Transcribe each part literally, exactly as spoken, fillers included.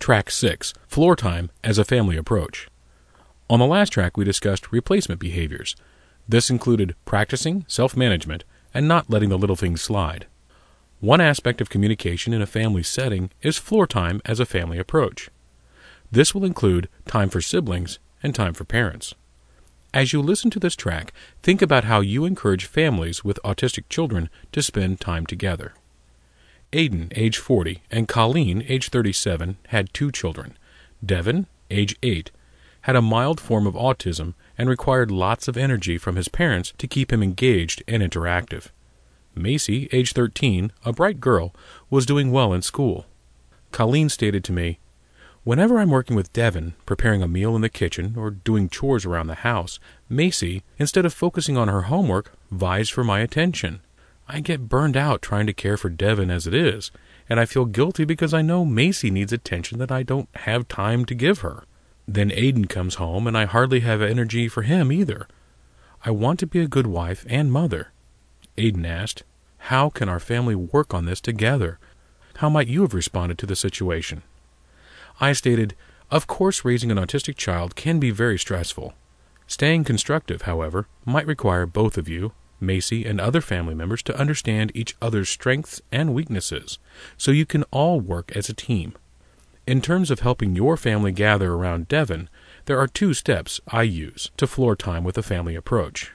Track six, Floor Time as a Family Approach. On the last track, we discussed replacement behaviors. This included practicing self-management and not letting the little things slide. One aspect of communication in a family setting is floor time as a family approach. This will include time for siblings and time for parents. As you listen to this track, think about how you encourage families with autistic children to spend time together. Aiden, age forty, and Colleen, age thirty-seven, had two children. Devin, age eight, had a mild form of autism and required lots of energy from his parents to keep him engaged and interactive. Macy, age thirteen, a bright girl, was doing well in school. Colleen stated to me, "Whenever I'm working with Devin, preparing a meal in the kitchen or doing chores around the house, Macy, instead of focusing on her homework, vies for my attention. I get burned out trying to care for Devin as it is, and I feel guilty because I know Macy needs attention that I don't have time to give her. Then Aiden comes home, and I hardly have energy for him either. I want to be a good wife and mother." Aiden asked, "How can our family work on this together? How might you have responded to the situation?" I stated, "Of course raising an autistic child can be very stressful. Staying constructive, however, might require both of you, Macy, and other family members to understand each other's strengths and weaknesses, so you can all work as a team. In terms of helping your family gather around Devin, there are two steps I use to floor time with a family approach."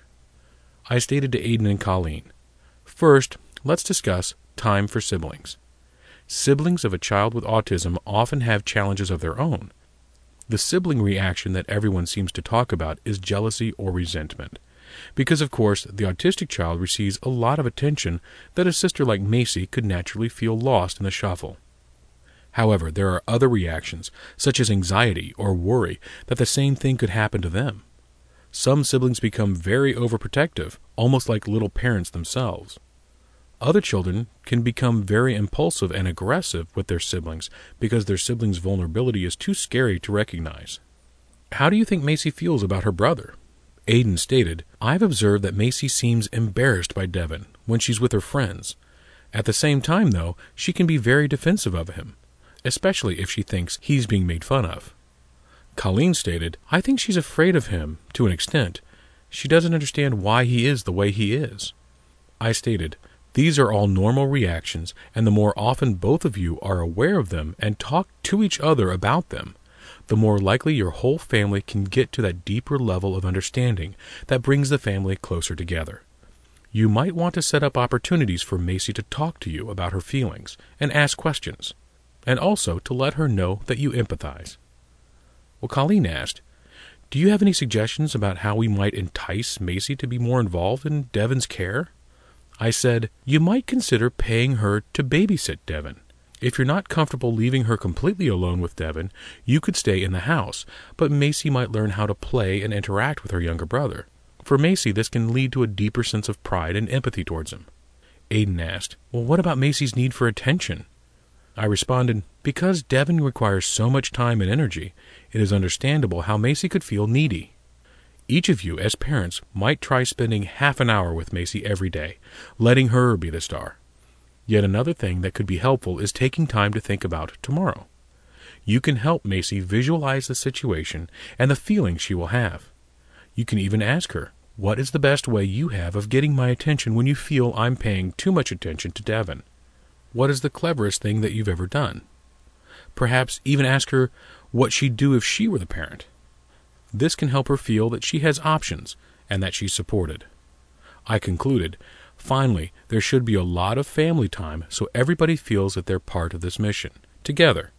I stated to Aiden and Colleen, "First, let's discuss time for siblings. Siblings of a child with autism often have challenges of their own. The sibling reaction that everyone seems to talk about is jealousy or resentment. Because, of course, the autistic child receives a lot of attention that a sister like Macy could naturally feel lost in the shuffle. However, there are other reactions, such as anxiety or worry, that the same thing could happen to them. Some siblings become very overprotective, almost like little parents themselves. Other children can become very impulsive and aggressive with their siblings because their siblings' vulnerability is too scary to recognize. How do you think Macy feels about her brother?" Aiden stated, "I've observed that Macy seems embarrassed by Devin when she's with her friends. At the same time, though, she can be very defensive of him, especially if she thinks he's being made fun of." Colleen stated, "I think she's afraid of him, to an extent. She doesn't understand why he is the way he is." I stated, "These are all normal reactions, and the more often both of you are aware of them and talk to each other about them, the more likely your whole family can get to that deeper level of understanding that brings the family closer together. You might want to set up opportunities for Macy to talk to you about her feelings and ask questions, and also to let her know that you empathize." Well, Colleen asked, "Do you have any suggestions about how we might entice Macy to be more involved in Devin's care?" I said, "You might consider paying her to babysit Devin. If you're not comfortable leaving her completely alone with Devin, you could stay in the house, but Macy might learn how to play and interact with her younger brother. For Macy, this can lead to a deeper sense of pride and empathy towards him." Aiden asked, "Well, what about Macy's need for attention?" I responded, "Because Devin requires so much time and energy, it is understandable how Macy could feel needy. Each of you, as parents, might try spending half an hour with Macy every day, letting her be the star. Yet another thing that could be helpful is taking time to think about tomorrow. You can help Macy visualize the situation and the feelings she will have. You can even ask her, 'What is the best way you have of getting my attention when you feel I'm paying too much attention to Devin? What is the cleverest thing that you've ever done?' Perhaps even ask her what she'd do if she were the parent. This can help her feel that she has options and that she's supported." I concluded, "Finally, there should be a lot of family time so everybody feels that they're part of this mission, together.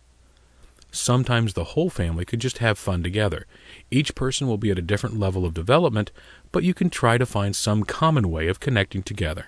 Sometimes the whole family could just have fun together. Each person will be at a different level of development, but you can try to find some common way of connecting together."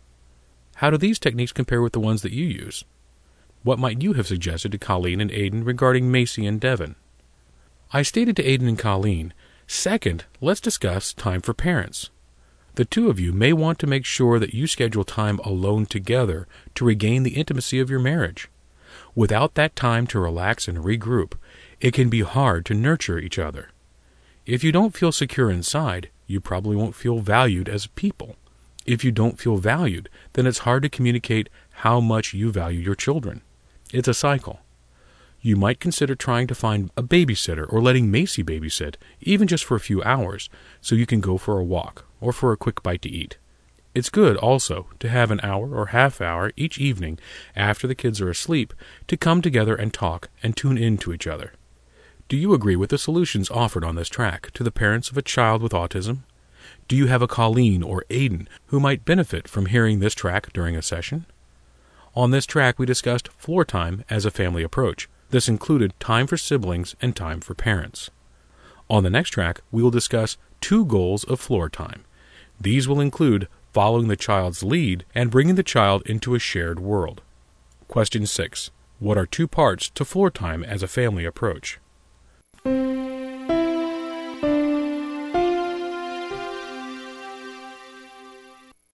How do these techniques compare with the ones that you use? What might you have suggested to Colleen and Aiden regarding Macy and Devin? I stated to Aiden and Colleen, "Second, let's discuss time for parents. The two of you may want to make sure that you schedule time alone together to regain the intimacy of your marriage. Without that time to relax and regroup, it can be hard to nurture each other. If you don't feel secure inside, you probably won't feel valued as people. If you don't feel valued, then it's hard to communicate how much you value your children. It's a cycle. You might consider trying to find a babysitter or letting Macy babysit, even just for a few hours, so you can go for a walk or for a quick bite to eat. It's good, also, to have an hour or half hour each evening after the kids are asleep to come together and talk and tune in to each other. Do you agree with the solutions offered on this track to the parents of a child with autism? Do you have a Colleen or Aiden who might benefit from hearing this track during a session? On this track, we discussed floor time as a family approach. This included time for siblings and time for parents. On the next track, we will discuss two goals of floor time. These will include following the child's lead and bringing the child into a shared world. Question six. What are two parts to floor time as a family approach?